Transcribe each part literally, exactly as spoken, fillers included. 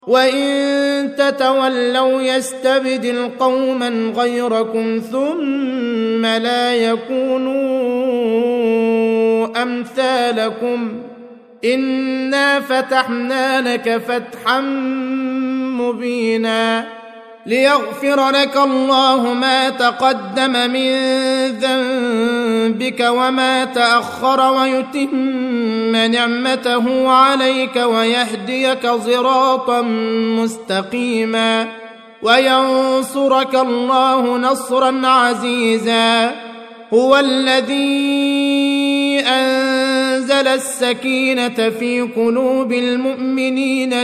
وإن تتولوا يستبدل قوما غيركم ثم لا يكونوا أمثالكم إنا فتحنا لك فتحا مبينا ليغفر لك الله ما تقدم من ذنبك وما تأخر ويتم نعمته عليك ويهديك صراطا مستقيما وينصرك الله نصرا عزيزا هو الذي أنزل السكينة في قلوب المؤمنين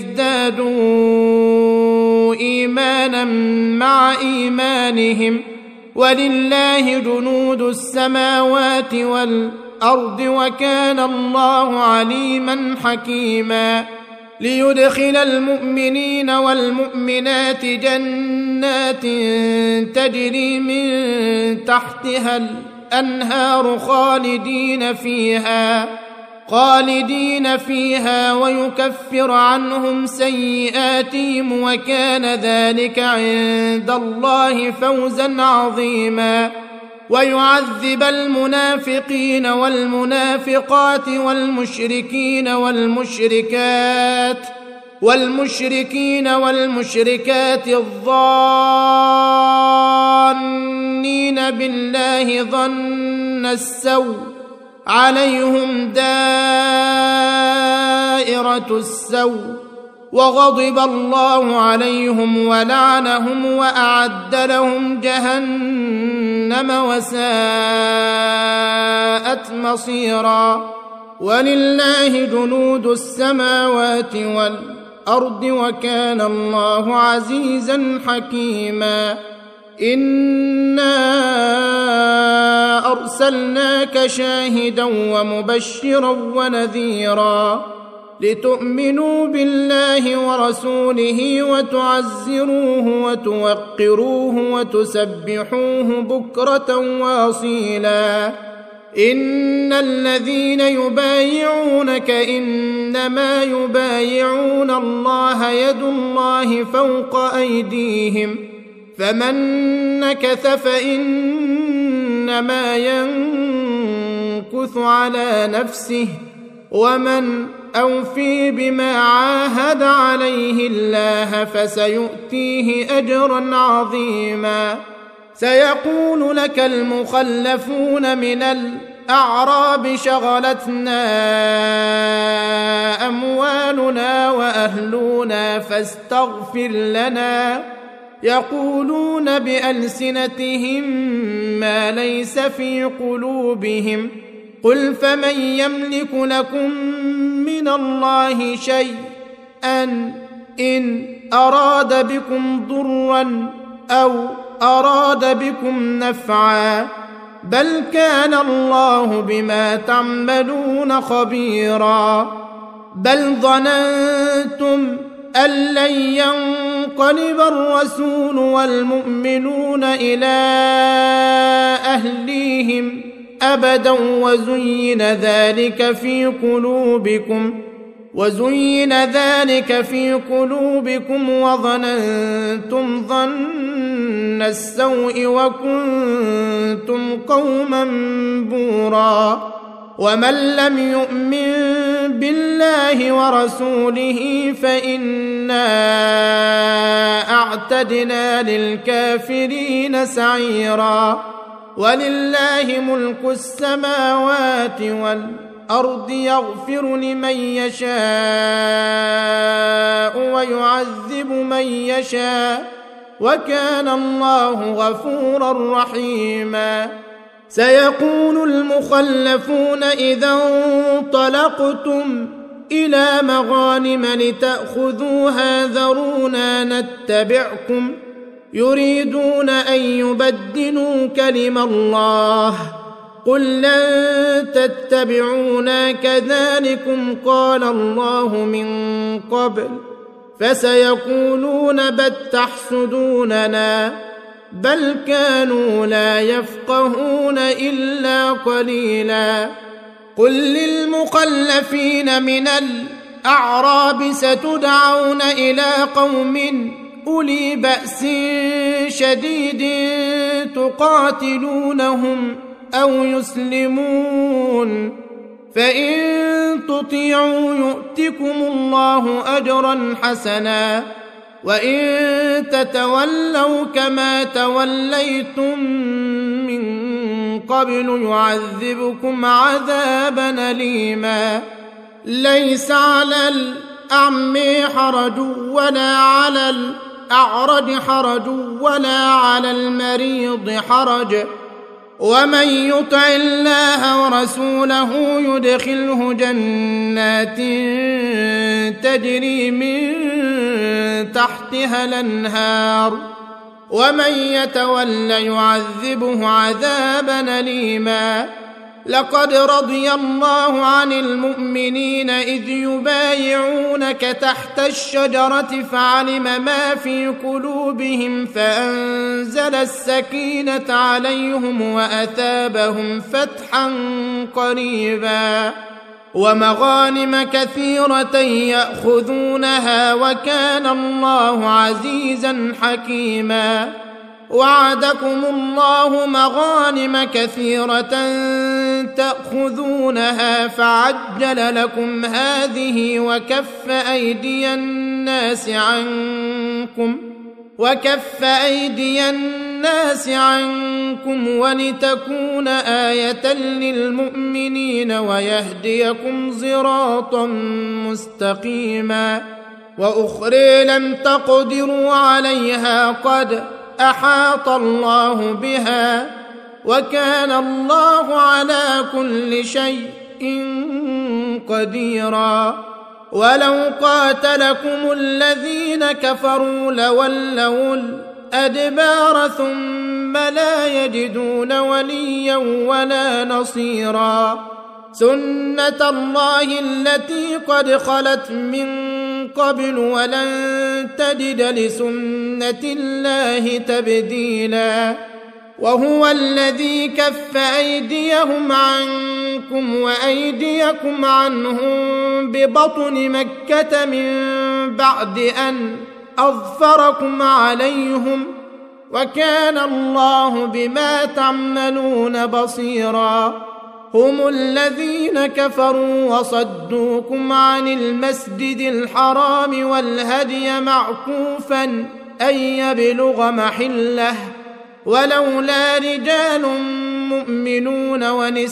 ليزدادوا إيمانا مع إيمانهم ولله جنود السماوات والأرض وكان الله عليما حكيما ليدخل المؤمنين والمؤمنات جنات تجري من تحتها الأنهار خالدين فيها خالدين فيها ويكفر عنهم سيئاتهم وكان ذلك عند الله فوزا عظيما ويعذب المنافقين والمنافقات والمشركين والمشركات والمشركين والمشركات الظانين بالله ظن السوء عليهم دائرة السوء وغضب الله عليهم ولعنهم وأعد لهم جهنم وساءت مصيرا ولله جنود السماوات والأرض وكان الله عزيزا حكيما إنا أرسلناك شاهدا ومبشرا ونذيرا لتؤمنوا بالله ورسوله وتعزروه وتوقروه وتسبحوه بكرة واصيلا إن الذين يبايعونك إنما يبايعون الله يد الله فوق أيديهم فمن نكث فإنما ينكث على نفسه ومن أوفي بما عاهد عليه الله فسيؤتيه أجرا عظيما سيقول لك المخلفون من الأعراب شغلتنا أموالنا وأهلنا فاستغفر لنا يقولون بألسنتهم ما ليس في قلوبهم قل فمن يملك لكم من الله شيئا إن أراد بكم ضرا أو أراد بكم نفعا بل كان الله بما تعملون خبيرا بل ظننتم أن لن ينقلب الرسول والمؤمنون إلى أهليهم أبدا وزين ذلك في قلوبكم وزين ذلك في قلوبكم وظننتم ظن السوء وكنتم قوما بورا ومن لم يؤمن بالله ورسوله فإنا أعتدنا للكافرين سعيرا ولله ملك السماوات والأرض يغفر لمن يشاء ويعذب من يشاء وكان الله غفورا رحيما سيقول المخلفون إذا انطلقتم إلى مغانم لتأخذوها ذرونا نتبعكم يريدون أن يبدلوا كلم الله قل لن تتبعونا كذلكم قال الله من قبل فسيقولون بل تحسدوننا بل كانوا لا يفقهون إلا قليلا قل للمخلفين من الأعراب ستدعون إلى قوم أولي بأس شديد تقاتلونهم أو يسلمون، فإن تطيعوا يؤتكم الله أجرا حسنا، وإن تتولوا كما توليتم من قبل يعذبكم عذابا أليما. ليس على الأعمى حرج ولا على الأعرج حرج ولا على المريض حرج، ومن يطع الله ورسوله يدخله جنات تجري من تحتها الأنهار، ومن يتول يعذبه عذابا أليما. لقد رضي الله عن المؤمنين إذ يبايعونك تحت الشجرة فعلم ما في قلوبهم فأنزل السكينة عليهم وأثابهم فتحا قريبا ومغانم كثيرة يأخذونها وكان الله عزيزا حكيما. وعدكم الله مغانم كثيرة تأخذونها فعجل لكم هذه وكف أيدي الناس عنكم وكف أيدي الناس عنكم ولتكون آية للمؤمنين ويهديكم صراطا مستقيما. وأخرى لم تقدروا عليها قد أحاط الله بها وكان الله على كل شيء قديرا. ولو قاتلكم الذين كفروا لولوا الأدبار ثم لا يجدون وليا ولا نصيرا. سنة الله التي قد خلت من قبل ولن تجد لسنة الله تبديلا. وهو الذي كف أيديهم عنكم وأيديكم عنهم ببطن مكة من بعد أن أظفركم عليهم وكان الله بما تعملون بصيرا. هم الذين كفروا وصدوكم عن المسجد الحرام والهدي معكوفا أن يبلغ محله ولولا رجال مؤمنون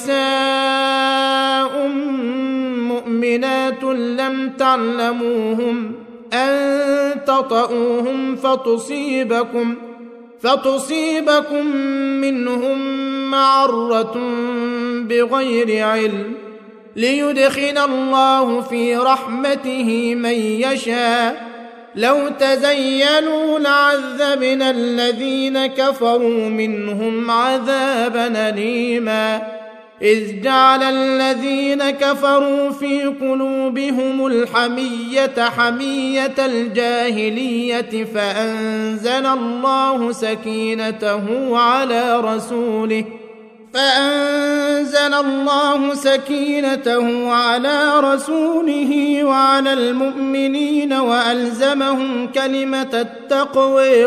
ونساء مؤمنات لم تعلموهم أن تطؤوهم فتصيبكم فتصيبكم منهم معرة بغير علم ليدخل الله في رحمته من يشاء. لو تزينوا لعذبنا الذين كفروا منهم عذابا أليما. إذ جعل الذين كفروا في قلوبهم الحمية حمية الجاهلية فأنزل الله سكينته على رسوله فأنزل الله سكينته على رسوله وعلى المؤمنين وألزمهم كلمة التقوى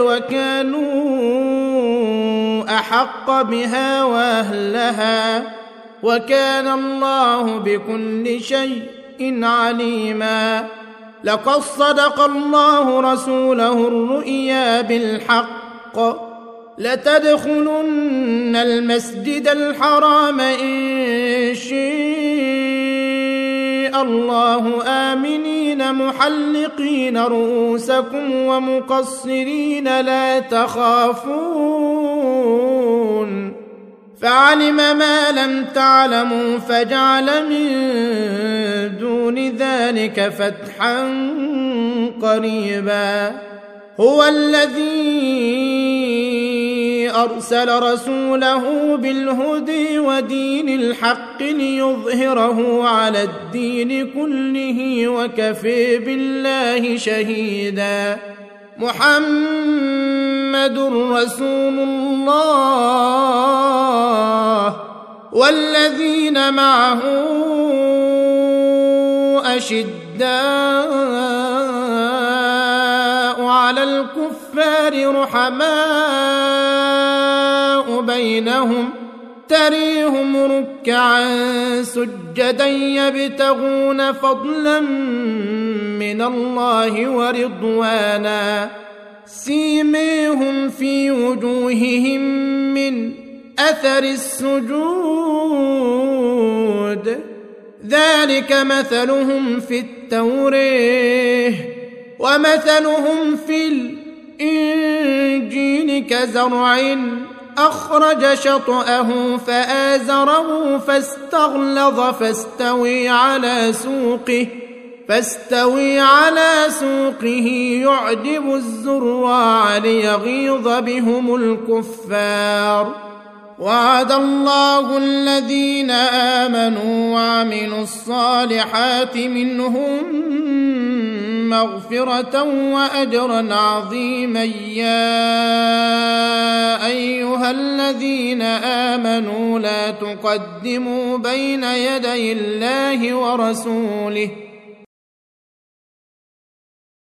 وكانوا أحق بها وأهلها وكان الله بكل شيء عليما. لقد صدق الله رسوله الرؤيا بالحق لتدخلن المسجد الحرام إن شاء الله آمنين محلقين رؤوسكم ومقصرين لا تخافون فعلم ما لم تعلموا فجعل من دون ذلك فتحا قريبا. هو الذي أرسل رسوله بالهدى ودين الحق ليظهره على الدين كله وكفى بالله شهيدا. محمد رسول الله والذين معه أشد أشداء على الكفار رحماء بينهم تريهم ركعا سجدا يبتغون فضلا من الله ورضوانا سيميهم في وجوههم من أثر السجود ذلك مثلهم في التوراة ومثلهم في الإنجيل كزرع أخرج شطأه فآزره فاستغلظ فاستوي على سوقه فاستوي على سوقه يعجب الزراع ليغيظ بهم الكفار وعد الله الذين آمنوا وعملوا الصالحات منهم مغفرة وأجرا عظيما يا أيها الذين آمنوا لا تقدموا بين يدي الله ورسوله